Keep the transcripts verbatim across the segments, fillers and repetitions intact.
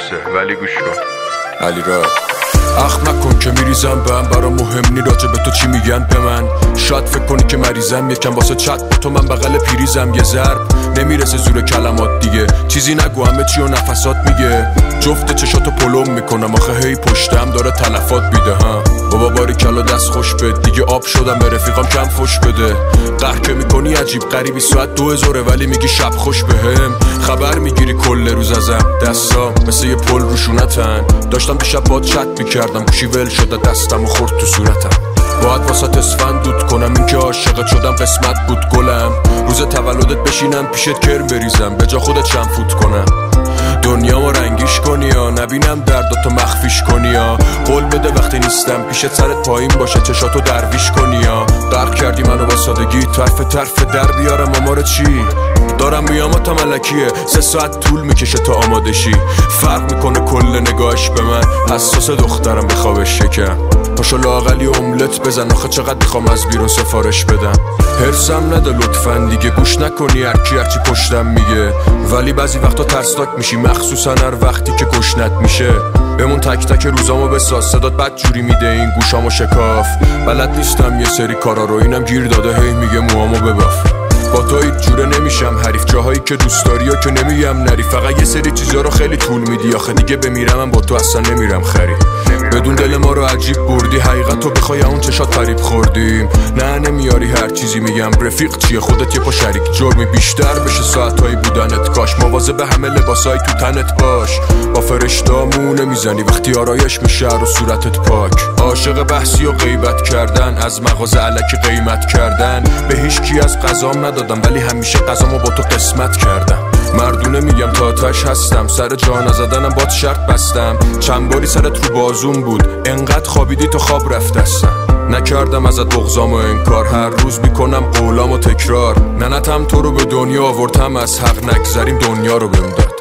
لوسه ولی گوش کن. علی را اخ نکن که میریزم به هم، برا مهم نی راجع به تو چی میگن به من. شاید فکر کنی که مریضم، یکم واسه چت با تو من بغل پریزم. یه ضرب نمیرسه زور کلمات دیگه، چیزی نگو همه چی و نفسات میگه. جفت چشاتو پلم میکنم آخه هی پشتم داره تلفات بیده. ها بابا باری کلا دست خوش بد، دیگه آب شدم به رفیقام کم فش بده. قهر که میکنی عجیب غریبی، ساعت دو هزاره ولی میگی شب خوش بهم. خبر میگیری کل روز ازم، دستام مثل یه پل روشونتن. داشتم دیشب باد چت میکردم، گوشی ول شده دستم و خورد تو صورتم. باید واسه اسفند دود کنم، این که عاشقت شدم قسمت بود گلم. روز تولدت بشینم پیشت کرم بریزم، به جا خودت چند فوت کنم. دنیا ما رنگیش کنی یا نبینم درداتو مخفیش کنی یا قول بده وقتی نیستم پیشت سرت پایین باشه چشاتو درویش کنی یا غرق کردی منو با سادگی، طرف طرف در بیارم آمار چی دارم میام تا ملکیه. سه ساعت طول میکشه تا آماده شی، فرق میکنه کل نگاهش به من. حساس دخترم به خوابش شکم، پاشو لااقلی املت بزن آخه چقدر میخوام از بیرون سفارش بدم. هرسم نده لطفاً دیگه، گوش نکنی هرکی هرچی پشتم میگه. ولی بعضی وقتا ترسناک میشی، مخصوصا هر وقتی که گشنت میشه. بمون تک تک روزامو بساز، صدات بد جوری میده این گوشامو شکاف. بلد نیستم یه سری کارا رو، اینم گیر داده هی میگه موامو بباف. با تو هیچ جوره نمیشم حریف، جاهایی که دوست داری و که نمیگم نری. فقط یه سری چیزا رو خیلی طول میدی، آخه دیگه بمیرم من با تو اصلا نمیرم خری. بدون دل ما رو عجیب بردی، حقیقت رو بخوای اون چشات فریب خوردیم. نه نمیاری هر چیزی میگم، رفیق چیه خودت یه پا شریک جرمی بیشتر بشه ساعتایی بودنت. کاش مواظب به همه لباسای تو تنت باش، با فرشتامو نمیزنی وقتی آرایش میشه رو صورتت پاک. عاشق بحثی و غیبت کردن، از مغازه الکی قیمت کردن. به هیچ کی از قضام ندادم ولی همیشه قضامو با تو قسمت کردم. مردونه میگم تا آتش هستم، سر جا نزدنم باد شرط بستم. چند باری سرت رو بازون بود، انقدر خوابیدی تو خواب رفتستم. نکردم ازت بغضام و انکار، هر روز میکنم قولام و تکرار. ننتم تو رو به دنیا آوردم، از حق نگذریم دنیا رو بهم داد.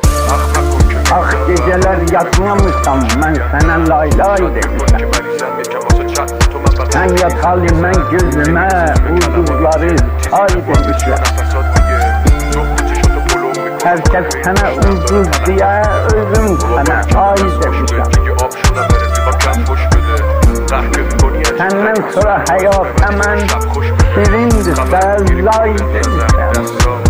آخ geceler yatmamışsam ben sana lay lay demişsem. Sen yatalı ben gözüme ulduzları ay demişler. Herkes sana ulduz diye özüm sana ay demişler. Senden sonra hayat hemen şirindir, lay demişler.